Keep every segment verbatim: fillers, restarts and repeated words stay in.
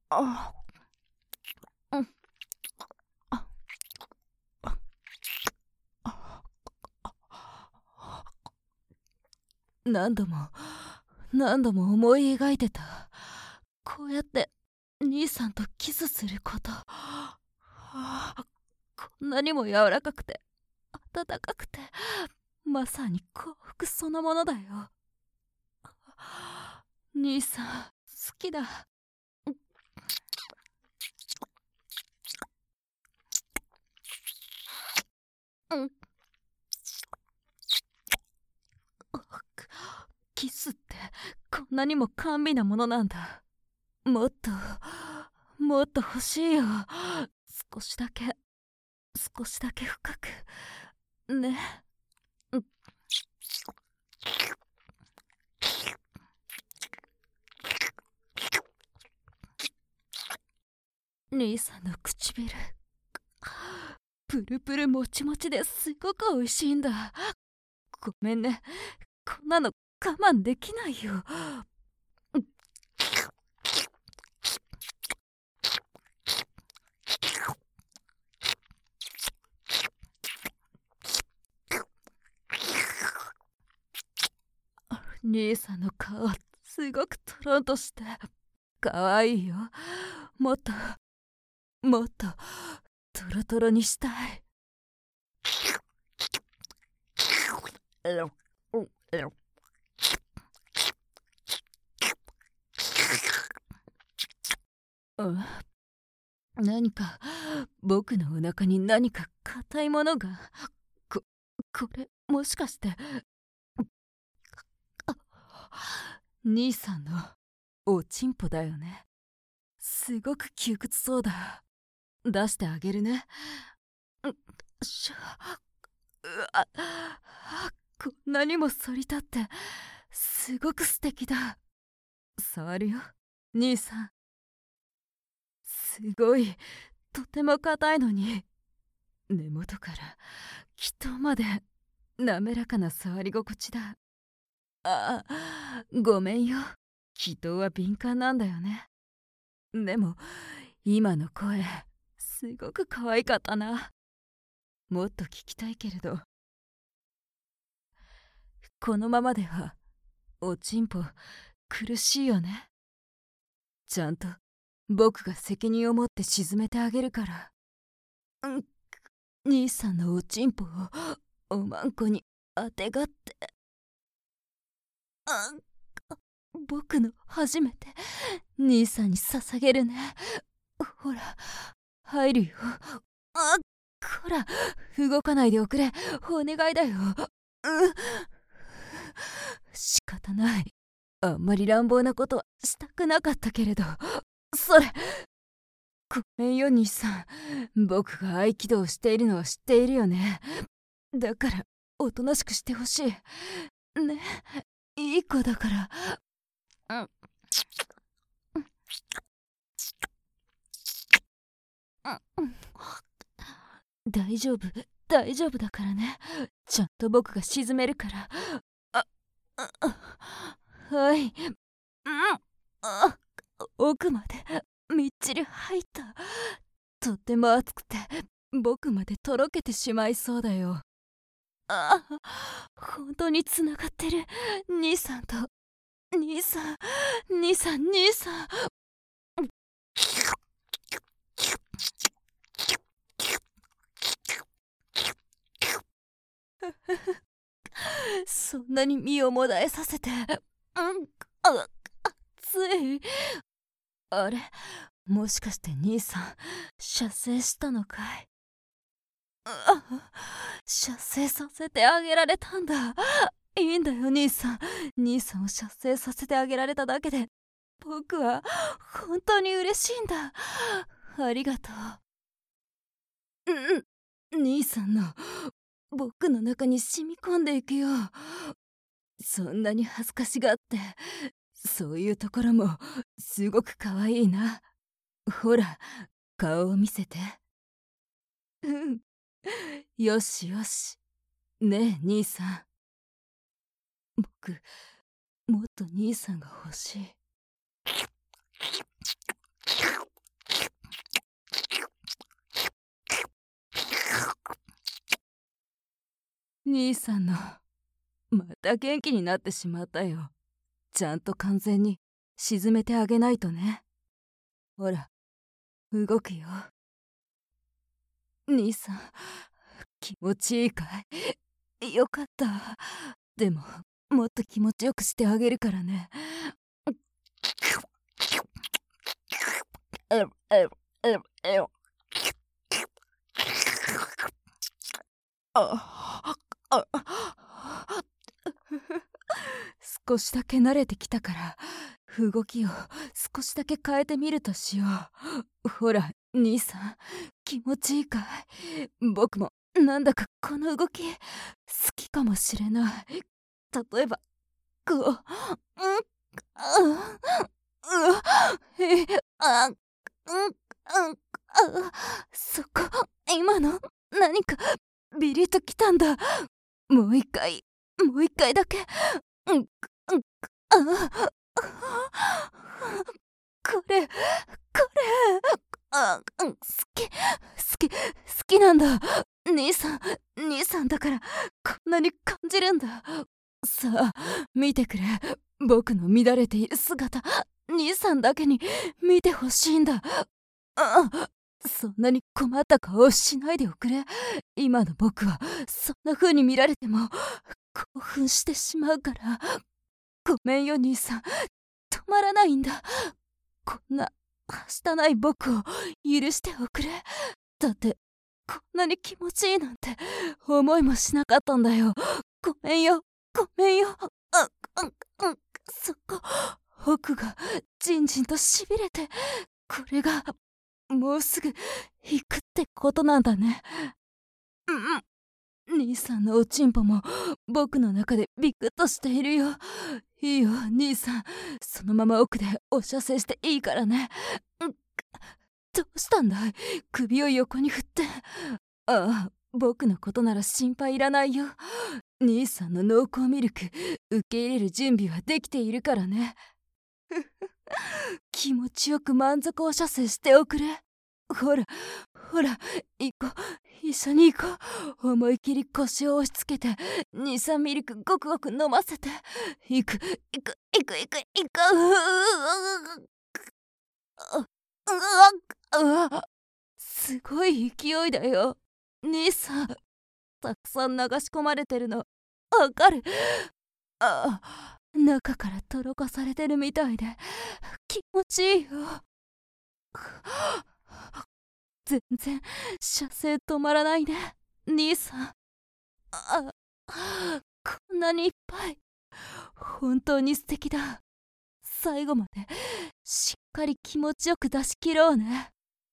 あ、うん、あ、あ、何度も何度も思い描いてた。こうやって兄さんとキスすること。はあ、こんなにも柔らかくて温かくて、まさに幸福そのものだよ。兄さん好きだ。うん、キスってこんなにも甘美なものなんだ。もっともっと欲しいよ。少しだけ少しだけ深くね。うん、兄さんの唇プルプルもちもちですごく美味しいんだ。ごめんね、こんなの我慢できないよ。兄さんの顔すごくトロンとしてかわいいよ。もっともっとトロトロにしたい。うん、何か僕のお腹に何か硬いものが。ここれもしかして兄さんのおちんぽだよね。すごく窮屈そうだ。出してあげるね。うしゃうわ、こんなにも反り立ってすごく素敵だ。触るよ兄さん。すごいとても硬いのに、根元から気頭まで滑らかな触り心地だ。あ、ごめんよ。気頭は敏感なんだよね。でも今の声すごく可愛かったな。もっと聞きたいけれど、このままではおちんぽ苦しいよね。ちゃんと僕が責任を持って沈めてあげるから。うん、兄さんのおちんぽをおまんこにあてがって。あ、僕の初めて兄さんに捧げるね。ほら入るよ。あ、こら動かないでおくれ、お願いだよ。うん、仕方ない。あんまり乱暴なことはしたくなかったけれど。それごめんよ兄さん。僕が合気道をしているのは知っているよね。だからおとなしくしてほしいね。いい子だから。うん、うん、大丈夫大丈夫だからね。ちゃんと僕が沈めるから。あ、あ、あ、はい。うん、あ、奥までみっちり入った。とっても熱くて僕までとろけてしまいそうだよ。あ、本当につながってる。兄さんと。兄さん兄さん兄さん。そんなに身をもだえさせて。うん、あ、熱い。あれ、もしかして兄さん射精したのかい。あ、射精させてあげられたんだ。いいんだよ兄さん。兄さんを射精させてあげられただけで僕は本当に嬉しいんだ。ありがとう。うん、兄さんの僕の中に染み込んでいくよ。そんなに恥ずかしがって、そういうところもすごく可愛いな。ほら顔を見せて。うん、よしよし。ねえ兄さん、僕もっと兄さんが欲しい。 兄さんのまた元気になってしまったよ。ちゃんと完全に沈めてあげないとね。ほら、動くよ。兄さん、気持ちいいかい？よかった。でも、もっと気持ちよくしてあげるからね。ああ少しだけ慣れてきたから動きを少しだけ変えてみるとしよう。ほら兄さん、気持ちいいかい？僕もなんだかこの動き好きかもしれない。例えばこう、うん、あうわえあうんうんあそこ今の何かビリッときたんだ。もう一回もう一回だけ。うんうんあこれこれあうん好き好き好きなんだ。兄さん兄さんだからこんなに感じるんだ。さあ見てくれ、僕の乱れている姿、兄さんだけに見てほしいんだ。あそんなに困った顔をしないでおくれ。今の僕はそんな風に見られても興奮してしまうから。ごめんよ兄さん、止まらないんだ。こんなはしたない僕を許しておくれ。だってこんなに気持ちいいなんて思いもしなかったんだよ。ごめんよごめんよ。あうんうんそこ奥がじんじんとしびれて、これがもうすぐ行くってことなんだね。うん兄さんのおちんぽも僕の中でビクッとしているよ。いいよ兄さん、そのまま奥でお射精していいからね。うんどうしたんだい？首を横に振って。ああ僕のことなら心配いらないよ。兄さんの濃厚ミルク受け入れる準備はできているからね。気持ちよく満足お射精しておくれ。ほらほら行こう、一緒に行こう。思い切り腰を押し付けてにさんミルクごくごく飲ませて。行く行く行く行く行くうわうわすごい勢いだよ兄さん。たくさん流し込まれてるのわかる？あ中からとろかされてるみたいで気持ちいいよ。全然射精止まらないね兄さん。あこんなにいっぱい、本当に素敵だ。最後までしっかり気持ちよく出し切ろうね。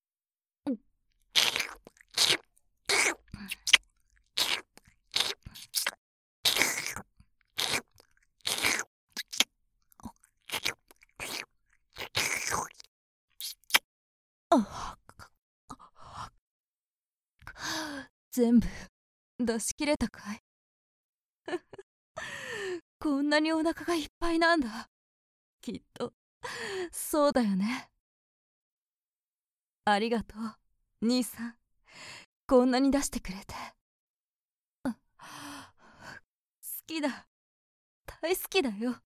全部出し切れたかい？こんなにお腹がいっぱいなんだ。きっとそうだよね。ありがとう兄さん、こんなに出してくれて。好きだ、大好きだよ。